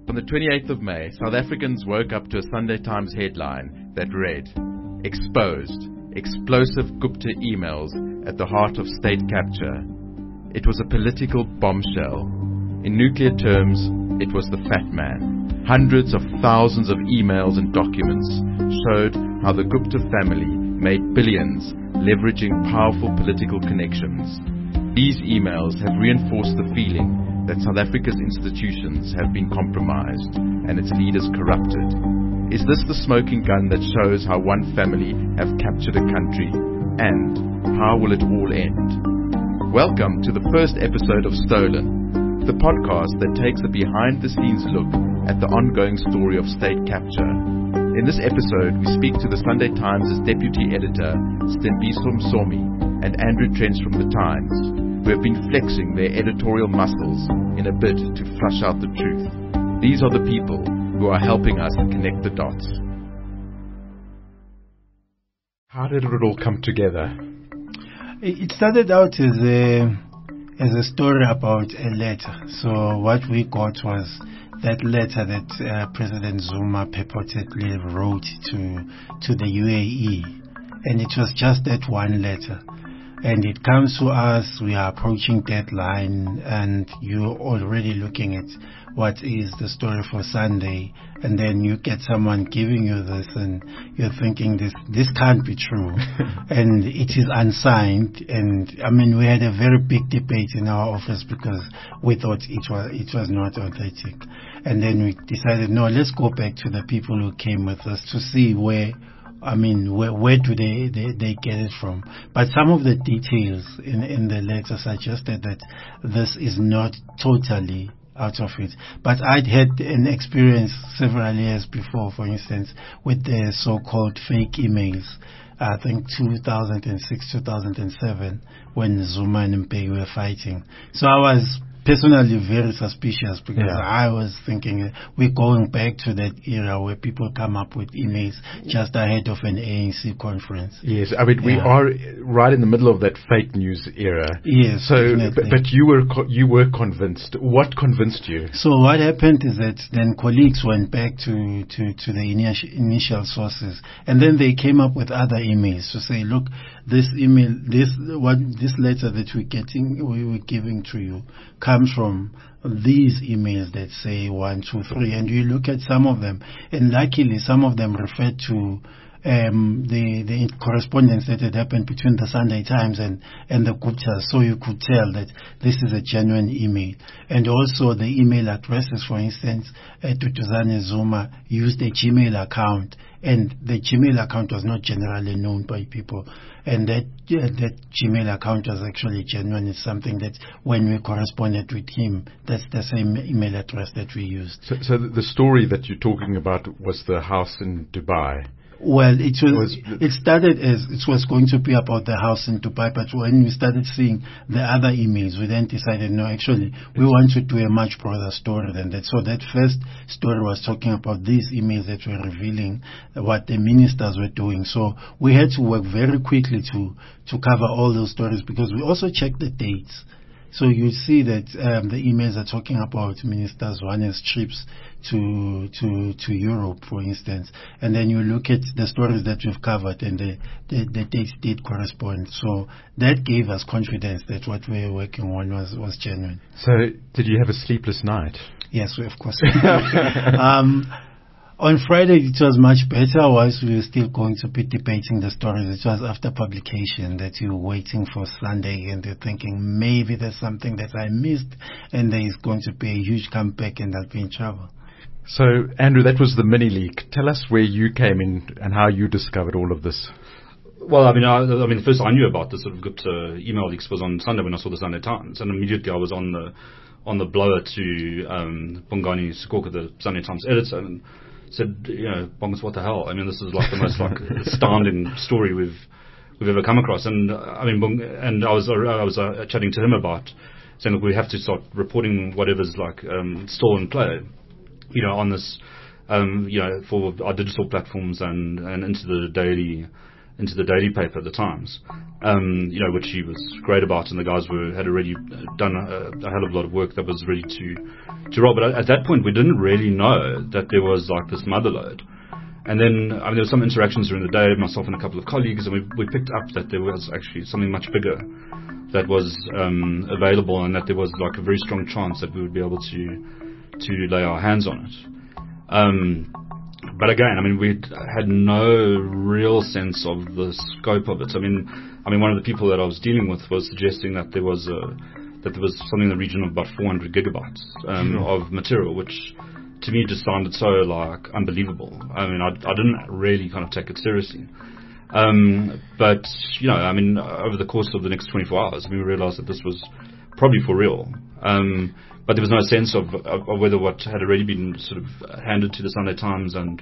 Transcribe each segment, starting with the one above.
On the 28th of May, South Africans woke up to a Sunday Times headline that read, "Exposed, explosive Gupta emails at the heart of state capture." It was a political bombshell. In nuclear terms, it was the fat man. Hundreds of thousands of emails and documents showed how the Gupta family made billions leveraging powerful political connections. These emails have reinforced the feeling that South Africa's institutions have been compromised and its leaders corrupted. Is this the smoking gun that shows how one family have captured a country? And how will it all end? Welcome to the first episode of Stolen, the podcast that takes a behind-the-scenes look at the ongoing story of state capture. In this episode, we speak to the Sunday Times' deputy editor, Stembiso Msomi, and Andrew Trench from The Times, who have been flexing their editorial muscles in a bid to flush out the truth. These are the people who are helping us connect the dots. How did it all come together? It started out as a story about a letter. So what we got was that letter that President Zuma purportedly wrote to the UAE, and it was just that one letter. And it comes to us, we are approaching deadline, and you're already looking at what is the story for Sunday, and then you get someone giving you this, and you're thinking this can't be true, and it is unsigned. And I mean, we had a very big debate in our office because we thought it was not authentic, and then we decided, no, let's go back to the people who came with us to see where do they get it from? But some of the details in the letter suggested that this is not totally out of it. But I'd had an experience several years before, for instance, with the so-called fake emails. I think 2006, 2007, when Zuma and Mbeki were fighting. So I was personally very suspicious because I was thinking we're going back to that era where people come up with emails just ahead of an ANC conference. Yes, I mean, we are right in the middle of that fake news era. Yes, so but you were convinced. What convinced you? So what happened is that then colleagues went back to the initial sources, and then they came up with other emails to say, look, this email, this letter that we were giving to you comes from these emails that say 1, 2, 3, and you look at some of them, and luckily some of them refer to the correspondence that had happened between the Sunday Times and the Guptas, so you could tell that this is a genuine email. And also the email addresses, for instance, Duduzane Zuma used a Gmail account, and the Gmail account was not generally known by people, and that Gmail account was actually genuine. It's something that when we corresponded with him, that's the same email address that we used. So the story that you're talking about was the house in Dubai. Well, it started as it was going to be about the house in Dubai, but when we started seeing the other emails, we then decided, no, actually, we want to do a much broader story than that. So that first story was talking about these emails that were revealing what the ministers were doing. So we had to work very quickly to cover all those stories, because we also checked the dates. So you see that the emails are talking about Minister Zwane's trips to Europe, for instance, and then you look at the stories that we've covered, and the dates did correspond. So that gave us confidence that what we were working on was genuine. So did you have a sleepless night? Yes, of course. On Friday, it was much better, whilst we were still going to be debating the stories. It was after publication that you were waiting for Sunday, and you're thinking, maybe there's something that I missed, and there is going to be a huge comeback, and I'll be in trouble. So, Andrew, that was the mini leak. Tell us where you came in and how you discovered all of this. Well, I mean, first I knew about this sort of Gupta email leaks was on Sunday when I saw the Sunday Times, and immediately I was on the blower to Bongani Sikoka, the Sunday Times editor, and said, Bongus, what the hell? I mean, this is like the most astounding story we've ever come across. And I mean, and I was chatting to him about saying, look, we have to start reporting whatever's still in play, on this, for our digital platforms and into the daily into the daily paper, the Times, which he was great about, and the guys had already done a hell of a lot of work that was ready to roll. But at that point, we didn't really know that there was like this motherlode. And then, there were some interactions during the day, myself and a couple of colleagues, and we picked up that there was actually something much bigger that was available, and that there was like a very strong chance that we would be able to lay our hands on it. But again, we had no real sense of the scope of it. I mean, one of the people that I was dealing with was suggesting that there was something in the region of about 400 gigabytes of material, which to me just sounded so like unbelievable. I didn't really kind of take it seriously. But over the course of the next 24 hours, we realized that this was probably for real. But there was no sense of whether what had already been sort of handed to the Sunday Times and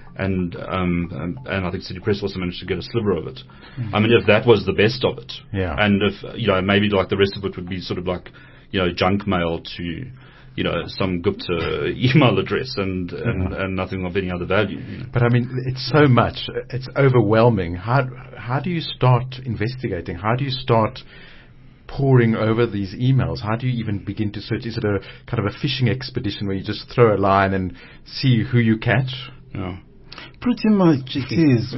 I think City Press also managed to get a sliver of it. If that was the best of it, and if maybe like the rest of it would be sort of like junk mail to some Gupta email address and nothing of any other value. But it's so much. It's overwhelming. How do you start investigating? How do you start poring over these emails? How do you even begin to search? Is it a kind of a fishing expedition where you just throw a line and see who you catch? Yeah. Pretty much it is.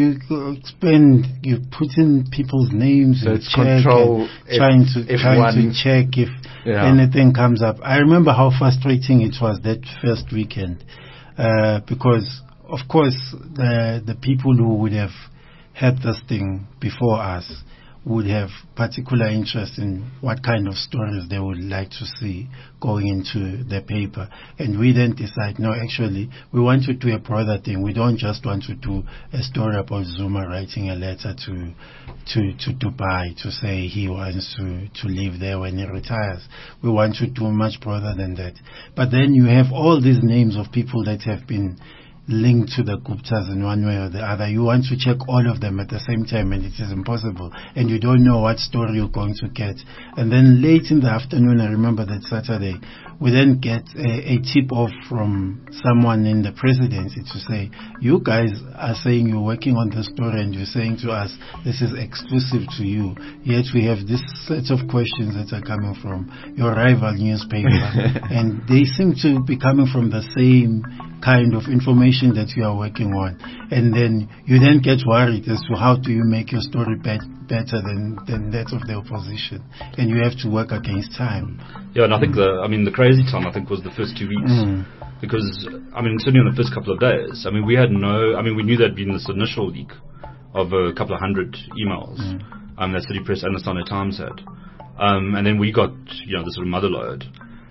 You put in people's names, so and it's control, trying to check if anything comes up. I remember how frustrating it was that first weekend, because of course the people who would have had this thing before us would have particular interest in what kind of stories they would like to see going into the paper. And we then decide, no, actually, we want to do a broader thing. We don't just want to do a story about Zuma writing a letter to Dubai to say he wants to live there when he retires. We want to do much broader than that. But then you have all these names of people that have been linked to the Guptas in one way or the other. You want to check all of them at the same time, and it is impossible, and you don't know what story you're going to get. And then late in the afternoon, I remember that Saturday, we then get a tip-off from someone in the presidency to say, you guys are saying you're working on the story, and you're saying to us, this is exclusive to you, yet we have this set of questions that are coming from your rival newspaper, and they seem to be coming from the same kind of information that you are working on. And then you then get worried as to how do you make your story better than that of the opposition, and you have to work against time. Yeah, and I think the crazy time I think was the first 2 weeks, because certainly in the first couple of days, we had we knew there'd been this initial leak of a couple of hundred emails that City Press and the Sunday Times had, and then we got the sort of motherlode.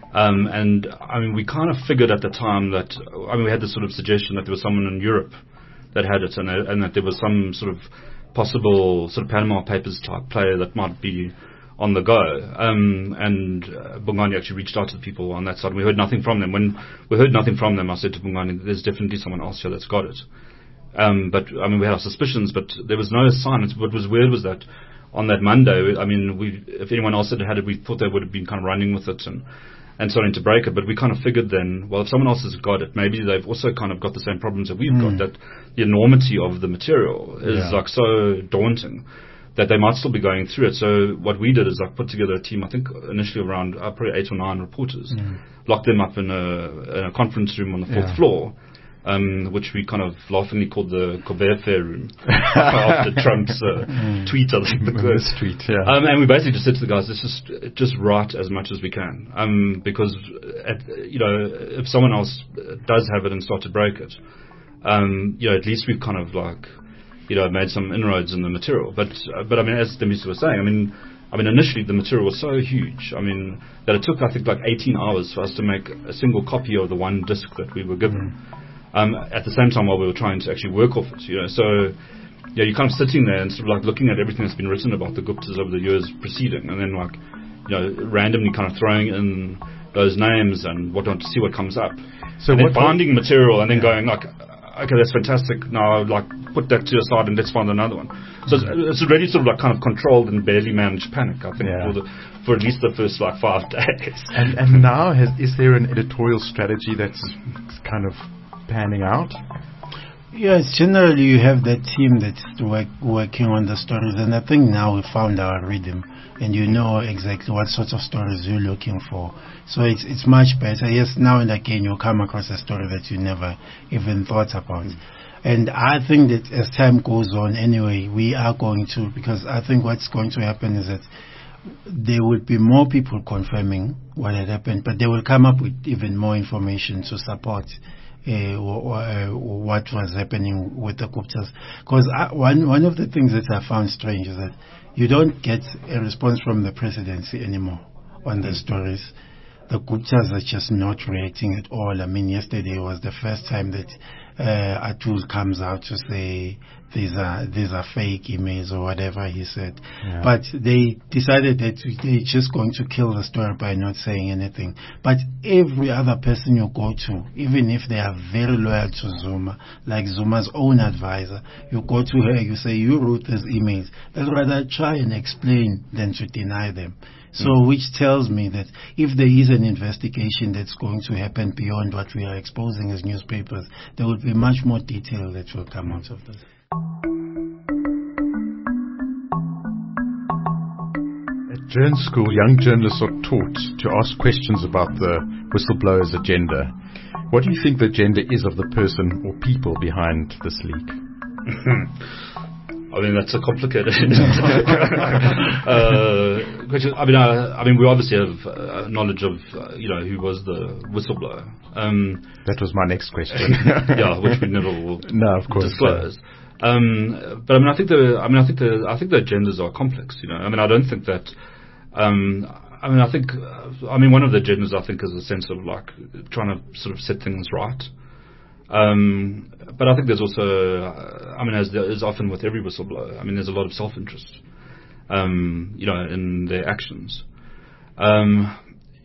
We kind of figured at the time that we had this sort of suggestion that there was someone in Europe that had it, and that there was some sort of possible sort of Panama Papers type player that might be on the go. And Bongani actually reached out to the people on that side. We heard nothing from them. When we heard nothing from them, I said to Bongani, "There's definitely someone else here that's got it." But we had our suspicions, but there was no sign. What was weird was that on that Monday, if anyone else had had it, we thought they would have been kind of running with it and starting to break it, but we kind of figured then, well, if someone else has got it, maybe they've also kind of got the same problems that we've got, that the enormity of the material is like so daunting that they might still be going through it. So what we did is put together a team, I think initially around probably 8 or 9 reporters, locked them up in a conference room on the 4th floor, which we kind of laughingly called the Colbert Fair room after Trump's tweet, I think the tweet, and we basically just said to the guys, let's just write as much as we can, because if someone else does have it and start to break it, at least we've kind of made some inroads in the material. But as Demiso was saying, initially the material was so huge, that it took, I think, 18 hours for us to make a single copy of the one disc that we were given. At the same time while we were trying to actually work off it, so you're kind of sitting there and sort of looking at everything that's been written about the Guptas over the years preceding, and then randomly kind of throwing in those names and whatnot to see what comes up. So and then finding material and then going okay, that's fantastic. Now put that to the side and let's find another one. So it's already sort of kind of controlled and barely managed panic, I think, for at least the first 5 days. And now is there an editorial strategy that's kind of panning out? Yes, generally you have that team that's working on the stories, and I think now we found our rhythm, and you know exactly what sorts of stories you're looking for. So it's much better. Yes, now and again you come across a story that you never even thought about. And I think that as time goes on, anyway, we are going to, because I think what's going to happen is that there will be more people confirming what had happened, but they will come up with even more information to support what was happening with the Guptas. Because one of the things that I found strange is that you don't get a response from the presidency anymore on the stories. The Guptas are just not reacting at all. I mean, yesterday was the first time that Atul comes out to say these are fake emails or whatever he said. Yeah. But they decided that they're just going to kill the story by not saying anything. But every other person you go to, even if they are very loyal to Zuma, like Zuma's own advisor, you go to her, you say, you wrote these emails. They'll rather try and explain than to deny them. So, which tells me that if there is an investigation that's going to happen beyond what we are exposing as newspapers, there will be much more detail that will come out of this. At Journ School, young journalists are taught to ask questions about the whistleblower's agenda. What do you think the agenda is of the person or people behind this leak? I mean, that's a complicated question. I mean, we obviously have knowledge of, who was the whistleblower. That was my next question. Yeah, which we never will disclose. Yeah. But I think the agendas are complex. I mean, I don't think that. One of the agendas I think is a sense of like trying to sort of set things right. But I think there's also, as there is often with every whistleblower, there's a lot of self-interest, in their actions. I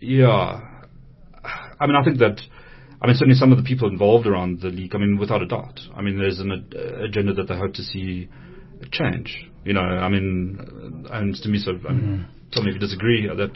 think that, certainly some of the people involved around the leak, without a doubt, there's an agenda that they hope to see change, and to me, tell me if you disagree, that,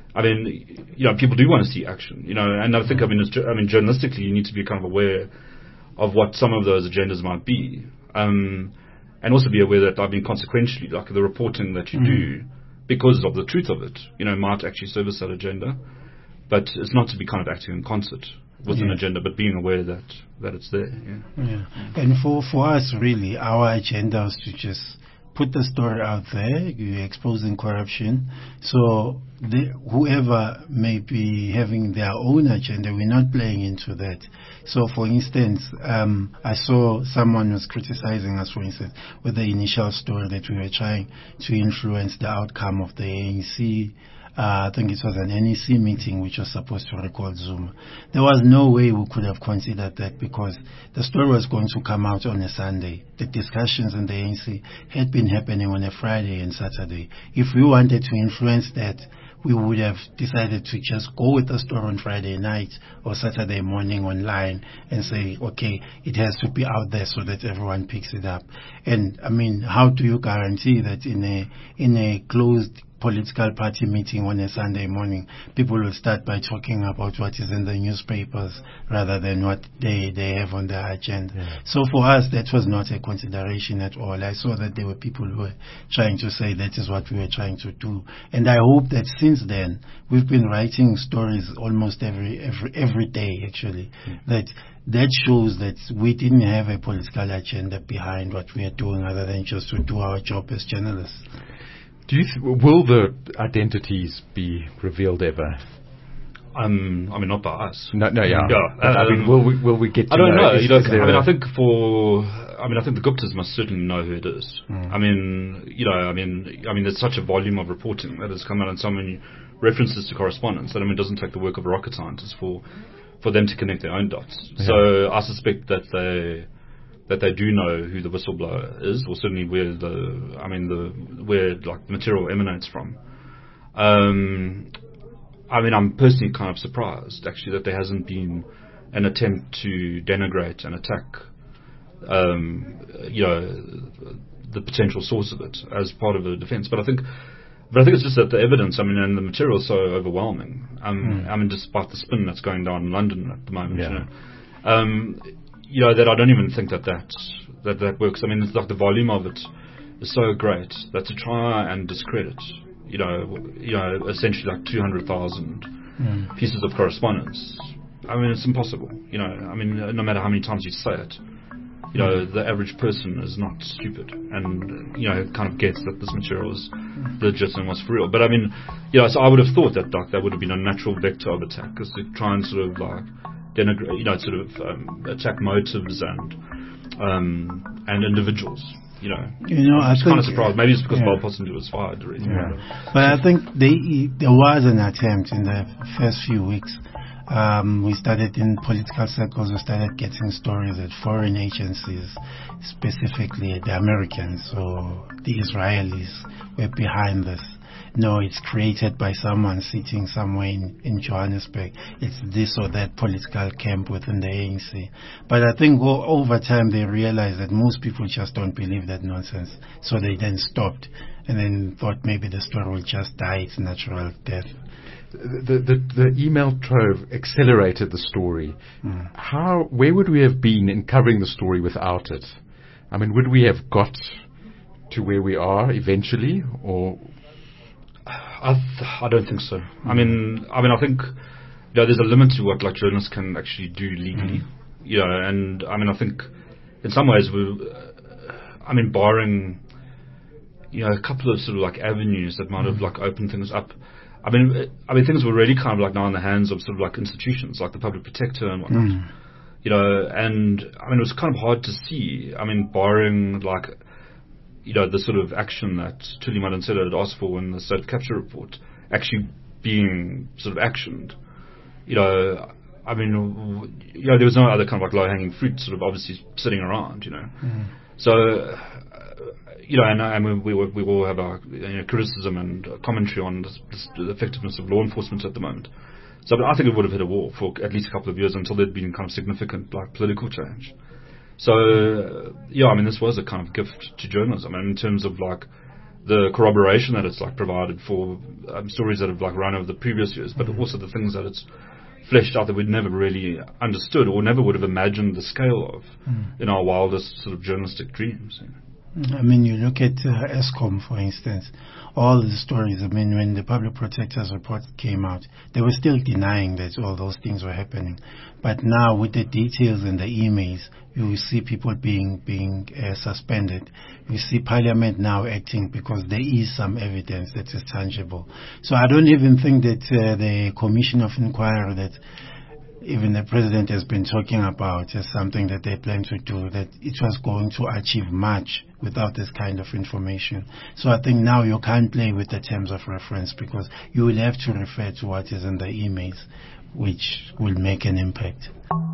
people do want to see action, and I think, journalistically, you need to be kind of aware of what some of those agendas might be, and also be aware that, consequentially, like the reporting that you do, because of the truth of it, might actually service that agenda, but it's not to be kind of acting in concert with an agenda, but being aware that it's there. Yeah. And for us, really, our agenda is to just put the story out there. You're exposing corruption. So whoever may be having their own agenda, we're not playing into that. So, for instance, I saw someone was criticizing us, for instance, with the initial story that we were trying to influence the outcome of the ANC. I think it was an NEC meeting which was supposed to record Zuma. There was no way we could have considered that because the story was going to come out on a Sunday. The discussions in the ANC had been happening on a Friday and Saturday. If we wanted to influence that, we would have decided to just go with the story on Friday night or Saturday morning online and say, okay, it has to be out there so that everyone picks it up. And how do you guarantee that in a closed political party meeting on a Sunday morning, people will start by talking about what is in the newspapers rather than what they have on their agenda. Yeah. So for us, that was not a consideration at all. I saw that there were people who were trying to say that is what we were trying to do. And I hope that since then, we've been writing stories almost every day, actually, that shows that we didn't have a political agenda behind what we are doing other than just to do our job as journalists. Will the identities be revealed ever? Not by us. No, yeah. Will we get to I don't know. I think the Guptas must certainly know who it is. There's such a volume of reporting that has come out and so many references to correspondence that, it doesn't take the work of a rocket scientist for them to connect their own dots. Yeah. So I suspect that they do know who the whistleblower is, or certainly where the material emanates from. I'm personally kind of surprised, actually, that there hasn't been an attempt to denigrate and attack, the potential source of it as part of the defense. But I think it's just that the evidence, and the material is so overwhelming. Despite the spin that's going down in London at the moment, that I don't even think that works. I mean, it's like the volume of it is so great that to try and discredit, essentially like 200,000 pieces of correspondence. I mean, it's impossible. I mean, no matter how many times you say it, the average person is not stupid and, kind of gets that this material is legit and was for real. But I mean, so I would have thought that that would have been a natural vector of attack, is to try and sort of like denigrate, attack motives and individuals. I was think, kind of surprised. Maybe it's because Bob Pottinger was fired already. But I think there was an attempt in the first few weeks. We started in political circles, we started getting stories that foreign agencies, specifically the Americans or the Israelis, were behind this. No, it's created by someone sitting somewhere in Johannesburg. It's this or that political camp within the ANC. But I think over time they realized that most people just don't believe that nonsense. So they then stopped and then thought maybe the story will just die its natural death. The email trove accelerated the story. Where would we have been in covering the story without it? I mean, would we have got to where we are eventually, or? I don't think so. I mean, I think there's a limit to what like journalists can actually do legally. And I mean, I think in some ways barring a couple of sort of like avenues that might have like opened things up. I mean, things were really kind of like now in the hands of sort of like institutions like the Public Protector and whatnot. And I mean, it was kind of hard to see. I mean, barring like the sort of action that Thuli Madonsela had asked for in the state capture report actually being sort of actioned. I mean, there was no other kind of like low-hanging fruit sort of obviously sitting around, So, and we all have our criticism and commentary on the effectiveness of law enforcement at the moment. So I think it would have hit a wall for at least a couple of years until there'd been kind of significant like political change. So, I mean, this was a kind of gift to journalism, and in terms of like the corroboration that it's like provided for stories that have like run over the previous years, but also the things that it's fleshed out that we'd never really understood or never would have imagined the scale of in our wildest sort of journalistic dreams. I mean, you look at ESCOM, for instance, all the stories. I mean, when the Public Protector's report came out, they were still denying that all those things were happening. But now, with the details and the emails, you will see people being suspended. You see Parliament now acting because there is some evidence that is tangible. So I don't even think that the Commission of Inquiry that even the President has been talking about as something that they plan to do, that it was going to achieve much without this kind of information. So I think now you can't play with the terms of reference because you will have to refer to what is in the emails, which will make an impact.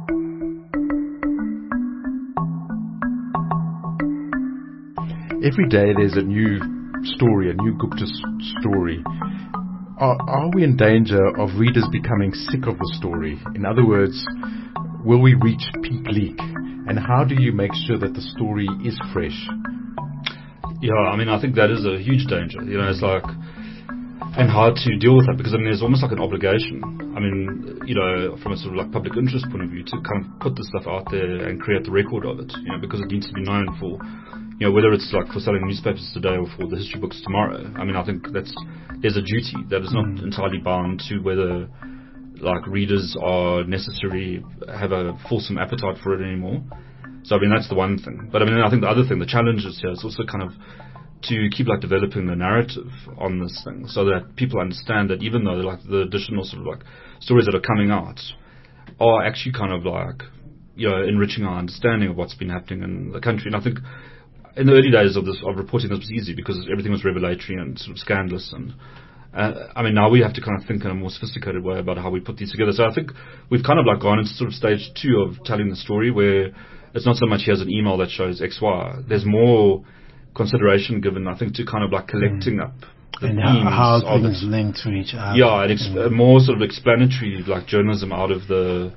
Every day there's a new story, a new Gupta story. Are we in danger of readers becoming sick of the story? In other words, will we reach peak leak? And how do you make sure that the story is fresh? Yeah, I mean, I think that is a huge danger. It's like, and hard to deal with that because, I mean, there's almost like an obligation. I mean, from a sort of like public interest point of view to kind of put the stuff out there and create the record of it, because it needs to be known for, whether it's like for selling newspapers today or for the history books tomorrow. I mean, I think there's a duty that is not entirely bound to whether like readers are necessarily have a fulsome appetite for it anymore. So I mean, that's the one thing. But I mean, I think the other thing, the challenge is here is also kind of to keep like developing the narrative on this thing so that people understand that even though like the additional sort of like stories that are coming out are actually kind of like, enriching our understanding of what's been happening in the country. And I think in the early days of reporting, this was easy because everything was revelatory and sort of scandalous. And I mean, now we have to kind of think in a more sophisticated way about how we put these together. So I think we've kind of like gone into sort of stage 2 of telling the story, where it's not so much here's an email that shows X, Y. There's more consideration given, I think, to kind of like collecting up the and themes how of things it. link to each other. Yeah, and more sort of explanatory like journalism out of it.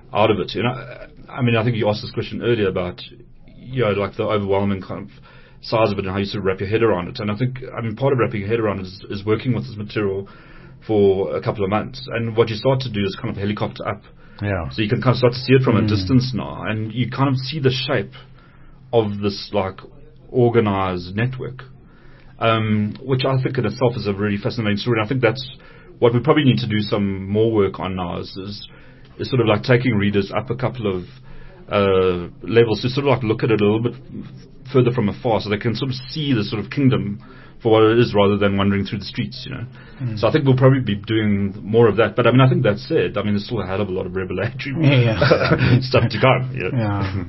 I mean, I think you asked this question earlier about like the overwhelming kind of size of it and how you sort of wrap your head around it. And I think, part of wrapping your head around it is working with this material for a couple of months. And what you start to do is kind of helicopter up. Yeah. So you can kind of start to see it from a distance now, and you kind of see the shape of this like organized network, which I think in itself is a really fascinating story. And I think that's what we probably need to do some more work on now is sort of like taking readers up a couple of levels to sort of like look at it a little bit further from afar, so they can sort of see the sort of kingdom for what it is rather than wandering through the streets, you know. So I think we'll probably be doing more of that. But I mean, I think that said, I mean, there's still a hell of a lot of revelatory stuff to come. You know? Yeah.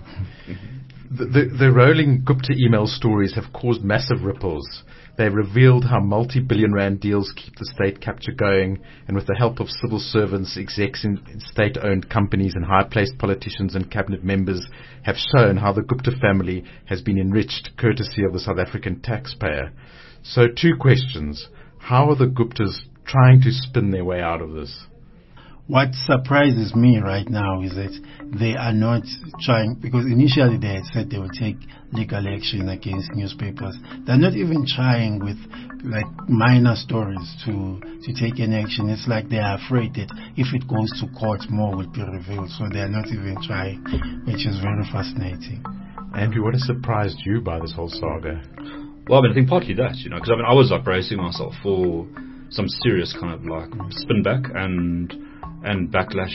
The rolling Gupta email stories have caused massive ripples. They've revealed how multi-billion rand deals keep the state capture going, and with the help of civil servants, execs in state-owned companies and high-placed politicians and cabinet members have shown how the Gupta family has been enriched courtesy of the South African taxpayer. So 2 questions. How are the Guptas trying to spin their way out of this? What surprises me right now is that they are not trying, because initially they had said they would take legal action against newspapers. They're not even trying with like minor stories to take any action. It's like they are afraid that if it goes to court, more will be revealed. So they are not even trying, which is very fascinating. Andrew, what has surprised you by this whole saga? Well, I mean, I think partly that, you know, because I mean, I was like bracing myself for some serious kind of like spin back and backlash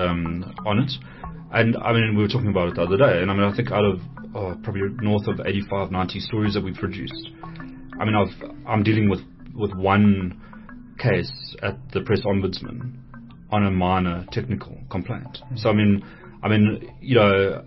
on it. And I mean, we were talking about it the other day, and I mean, I think out of probably north of 85, 90 stories that we've produced, I mean, I'm dealing with one case at the Press Ombudsman on a minor technical complaint. So I mean, you know,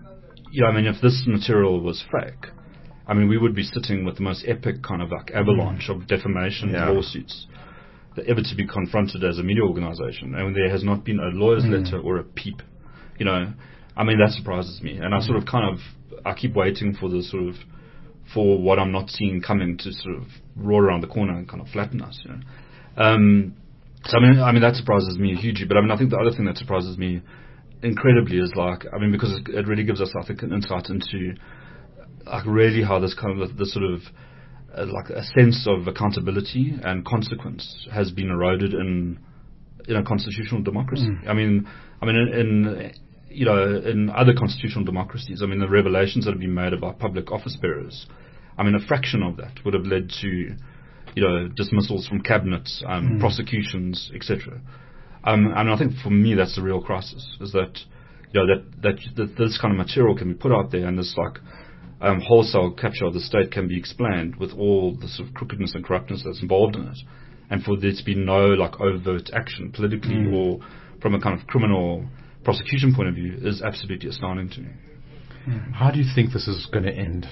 I mean, if this material was fake, I mean, we would be sitting with the most epic kind of like avalanche of defamation lawsuits that ever to be confronted as a media organization. And there has not been a lawyer's letter or a peep. You know, I mean, that surprises me. And I sort of I keep waiting for the sort of, for what I'm not seeing coming to sort of roar around the corner and kind of flatten us, you know. So I mean, that surprises me hugely. But I mean, I think the other thing that surprises me incredibly is like, I mean, because it really gives us, I think, an insight into like really how this kind of the sort of like a sense of accountability and consequence has been eroded in a constitutional democracy. I mean, in you know, in other constitutional democracies, I mean, the revelations that have been made about public office bearers, I mean, a fraction of that would have led to, you know, dismissals from cabinets, prosecutions, etc. And I think for me that's the real crisis, is that, you know, that this kind of material can be put out there, and this like wholesale capture of the state can be explained with all the sort of crookedness and corruptness that's involved in it, and for there to be no like overt action politically or from a kind of criminal prosecution point of view is absolutely astounding to me. How do you think this is going to end?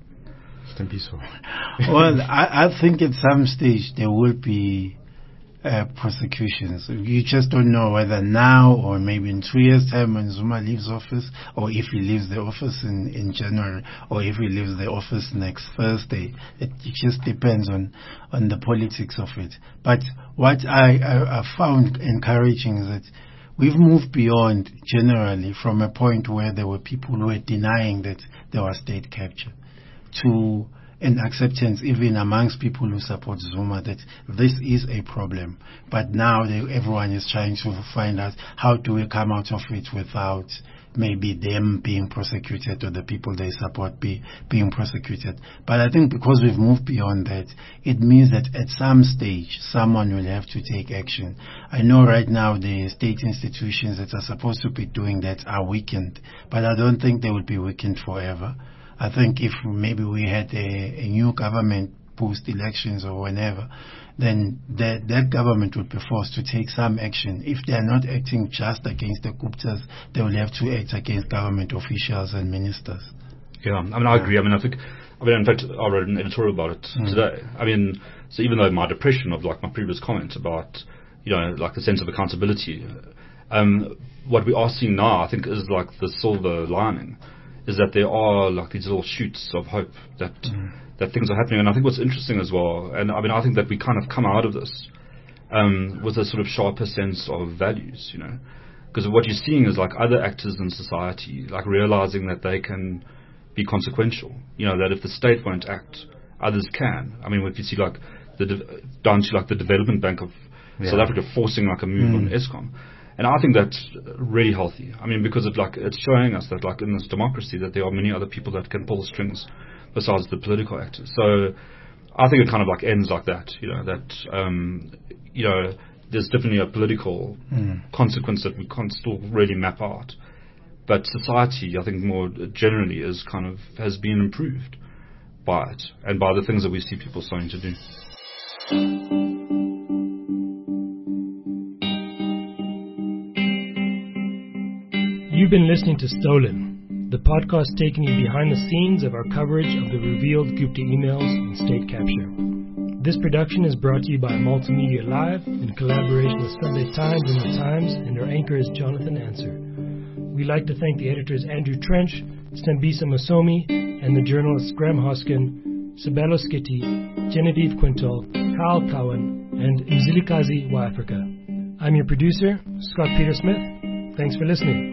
Well, I think at some stage there will be prosecutions. You just don't know whether now or maybe in 2 years' time when Zuma leaves office, or if he leaves the office in January, or if he leaves the office next Thursday. It just depends on the politics of it. But what I found encouraging is that we've moved beyond generally from a point where there were people who were denying that there was state capture to an acceptance even amongst people who support Zuma that this is a problem. But now everyone is trying to find out how do we come out of it without maybe them being prosecuted or the people they support being prosecuted. But I think because we've moved beyond that, it means that at some stage someone will have to take action. I know right now the state institutions that are supposed to be doing that are weakened, but I don't think they will be weakened forever. I think if maybe we had a new government post-elections or whenever, then that government would be forced to take some action. If they are not acting just against the Guptas, they will have to act against government officials and ministers. Yeah, I mean, I agree. In fact, I wrote an editorial about it today. I mean, so even though my depression of like my previous comment about, you know, like the sense of accountability, what we are seeing now, I think, is like the silver lining, is that there are like these little shoots of hope that things are happening. And I think what's interesting as well, and I mean, I think that we kind of come out of this with a sort of sharper sense of values, you know, because what you're seeing is like other actors in society like realizing that they can be consequential, you know, that if the state won't act, others can. I mean, if you see like down to like the Development Bank of South Africa forcing like a move on Eskom. And I think that's really healthy. I mean, because it's showing us that like in this democracy that there are many other people that can pull the strings besides the political actors. So I think it kind of like ends like that, there's definitely a political consequence that we can't still really map out. But society, I think more generally is kind of has been improved by it and by the things that we see people starting to do. You've been listening to Stolen, the podcast taking you behind the scenes of our coverage of the revealed Gupta emails and state capture. This production is brought to you by Multimedia Live in collaboration with Sunday Times and The Times, and our anchor is Jonathan Answer. We'd like to thank the editors Andrew Trench, Stambisa Masomi, and the journalists Graham Hoskin, Sabelo Skitty, Genevieve Quintal, Kyle Cowan, and Mzilikazi Waafrika. I'm your producer, Scott Peter Smith. Thanks for listening.